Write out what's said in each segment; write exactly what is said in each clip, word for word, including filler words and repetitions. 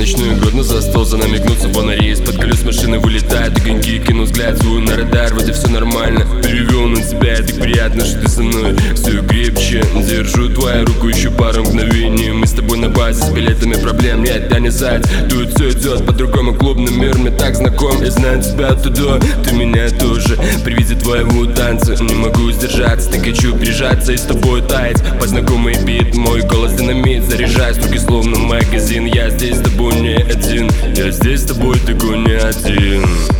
ночную игру, но за стол за нами гнутся бонари. Из-под колес машины вылетают огоньки, кину взгляд свой на радар, вроде все нормально. Перевел на тебя, так приятно, что ты со мной. Все крепче, держу твою руку еще пару мгновений. Мы с тобой на базе, с билетами проблем нет, я не заяц. Тут все идет по-другому, клубный мир мне так знаком. Я знаю тебя оттуда, ты меня тоже. При виде твоего танца не могу сдержаться, так хочу прижаться и с тобой таять. По знакомый бит, мой голос динамит, заряжаюсь, руки словно магазин. Я здесь с тобой не один, я здесь с тобой такой не один.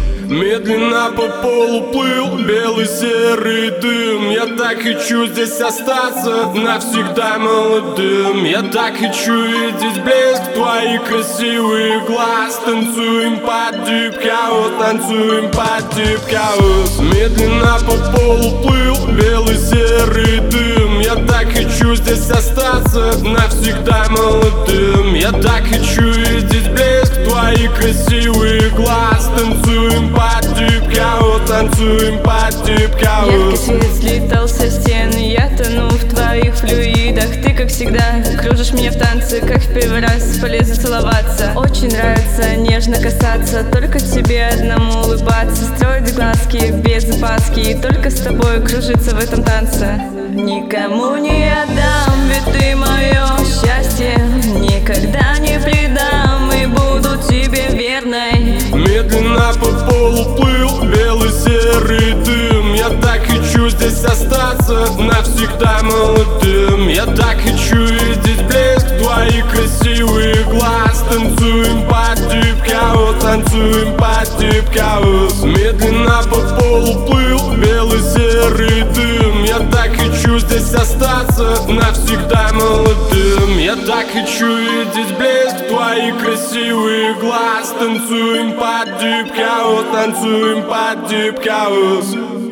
Медленно по полу плыл белый серый дым. Я так хочу здесь остаться навсегда молодым. Я так хочу видеть блеск твоих красивых глаз. Танцуем под deep house, танцуем под deep house. Медленно по полу плыл белый серый дым. Я так хочу здесь остаться навсегда молодым. Я так хочу видеть блеск твоих красивых глаз. Танцуем под deep house, танцуем под deep house. Яркий свет слетал со стен, я тону в твоих флюидах. Ты, как всегда, кружишь меня в танце, как в первый раз полезу целоваться. Очень нравится нежно касаться, только тебе одному улыбаться. Строить глазки без опаски, и только с тобой кружиться в этом танце. Никому не отдам, ведь ты мое счастье. Никогда не предам и буду тебе верной. Медленно по полу плыл белый серый дым. Я так хочу здесь остаться навсегда молодым. Я так хочу видеть блеск твоих красивых глаз. Танцуем под deep house, танцуем под deep house. Медленно по полу плыл белый серый дым. Я так хочу здесь остаться навсегда молодым. Я так хочу видеть блеск твоих красивых глаз. Танцуем под deep house, танцуем под deep house.